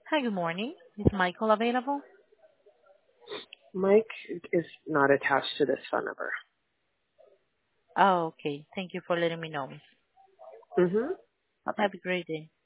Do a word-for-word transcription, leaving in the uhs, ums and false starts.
Hi, good morning. Is Michael available? Mike is not attached to this phone number. Oh, okay. Thank you for letting me know. Mm-hmm. Bye-bye. Have a great day.